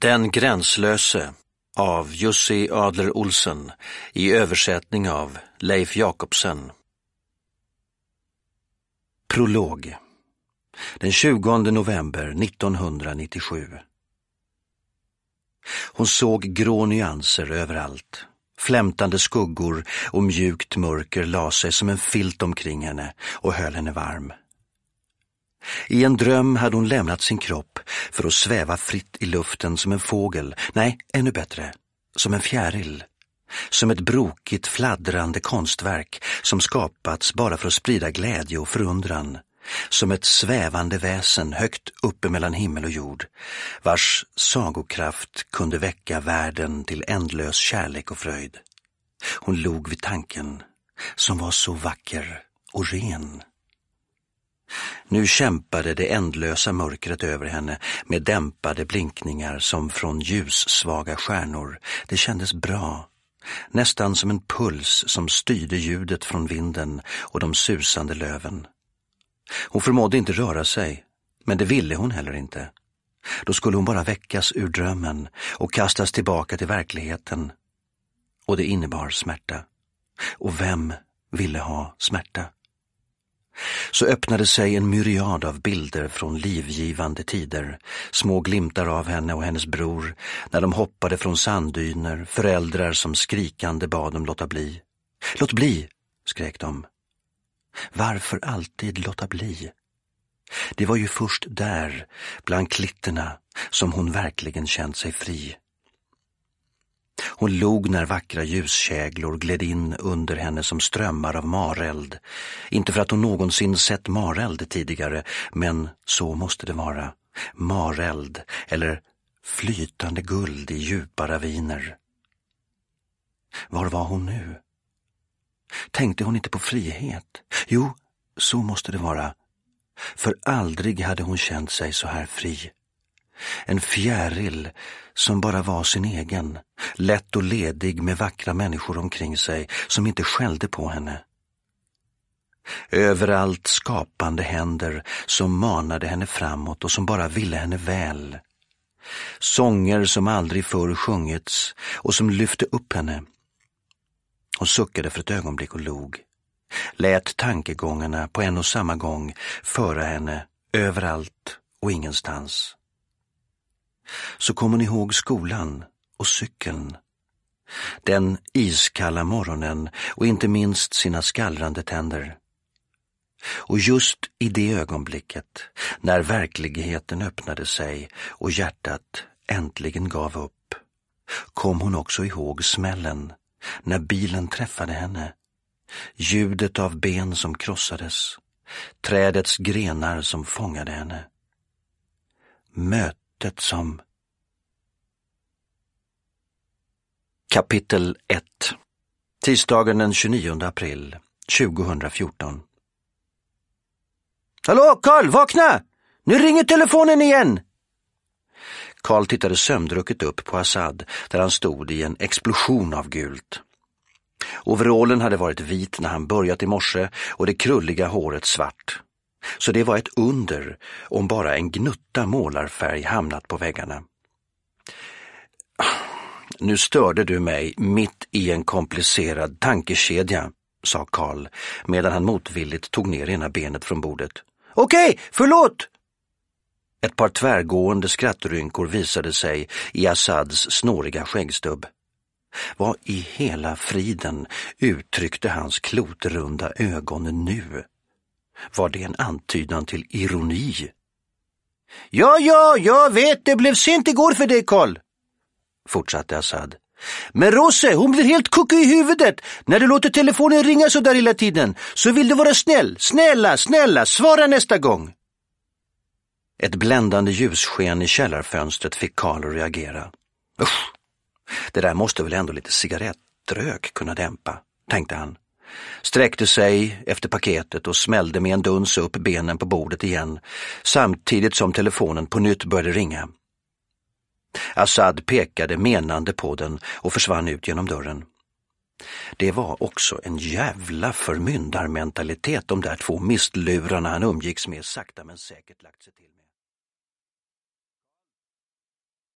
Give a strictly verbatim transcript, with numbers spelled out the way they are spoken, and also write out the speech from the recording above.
Den gränslöse av Jussi Adler Olsen i översättning av Leif Jakobsen. Prolog. Den tjugonde november nittonhundranittiosju. Hon såg grå nyanser överallt. Flämtande skuggor och mjukt mörker la sig som en filt omkring henne och höll henne varm. I en dröm hade hon lämnat sin kropp för att sväva fritt i luften som en fågel, nej, ännu bättre, som en fjäril. Som ett brokigt, fladdrande konstverk som skapats bara för att sprida glädje och förundran. Som ett svävande väsen högt uppe mellan himmel och jord, vars sagokraft kunde väcka världen till ändlös kärlek och fröjd. Hon log vid tanken, som var så vacker och ren. Nu kämpade det ändlösa mörkret över henne med dämpade blinkningar som från ljussvaga stjärnor. Det kändes bra, nästan som en puls som styrde ljudet från vinden och de susande löven. Hon förmådde inte röra sig, men det ville hon heller inte. Då skulle hon bara väckas ur drömmen och kastas tillbaka till verkligheten. Och det innebar smärta. Och vem ville ha smärta? Så öppnade sig en myriad av bilder från livgivande tider, små glimtar av henne och hennes bror när de hoppade från sanddyner, föräldrar som skrikande bad dem låta bli. Låt bli, skrek de. Varför alltid låta bli? Det var ju först där, bland klitterna, som hon verkligen känt sig fri. Hon log när vackra ljuskäglor gled in under henne som strömmar av mareld. Inte för att hon någonsin sett mareld tidigare, men så måste det vara. Mareld, eller flytande guld i djupa raviner. Var var hon nu? Tänkte hon inte på frihet? Jo, så måste det vara. För aldrig hade hon känt sig så här fri. En fjäril som bara var sin egen, lätt och ledig med vackra människor omkring sig som inte skällde på henne. Överallt skapande händer som manade henne framåt och som bara ville henne väl. Sånger som aldrig förr sjungits och som lyfte upp henne. Hon suckade för ett ögonblick och log. Lät tankegångarna på en och samma gång föra henne överallt och ingenstans. Så kom hon ihåg skolan och cykeln. Den iskalla morgonen och inte minst sina skallrande tänder. Och just i det ögonblicket, när verkligheten öppnade sig och hjärtat äntligen gav upp, kom hon också ihåg smällen när bilen träffade henne. Ljudet av ben som krossades, trädets grenar som fångade henne. Mötet som... Kapitel ett. Tisdagen den tjugonionde april tjugohundrafjorton. Hallå, Karl, vakna! Nu ringer telefonen igen! Karl tittade sömndrucket upp på Assad där han stod i en explosion av gult. Overallen hade varit vit när han börjat i morse och det krulliga håret svart. Så det var ett under om bara en gnutta målarfärg hamnat på väggarna. Nu störde du mig mitt i en komplicerad tankekedja, sa Karl medan han motvilligt tog ner ena benet från bordet. Okej, förlåt! Ett par tvärgående skrattrynkor visade sig i Assads snåriga skäggstubb. Vad i hela friden uttryckte hans klotrunda ögon nu? Var det en antydan till ironi? Ja, ja, jag vet, det blev sent igår för dig, Karl, fortsatte Assad. Men Rose, hon blir helt kuckig i huvudet när du låter telefonen ringa så där hela tiden. Så vill du vara snäll, snälla, snälla, svara nästa gång. Ett bländande ljussken i källarfönstret fick Karl att reagera. Usch, det där måste väl ändå lite cigarettrök kunna dämpa, tänkte han. Sträckte sig efter paketet och smällde med en duns upp benen på bordet igen, samtidigt som telefonen på nytt började ringa. Assad pekade menande på den och försvann ut genom dörren. Det var också en jävla förmyndarmentalitet de där två mistlurarna han umgicks med sakta men säkert lagt sig till med.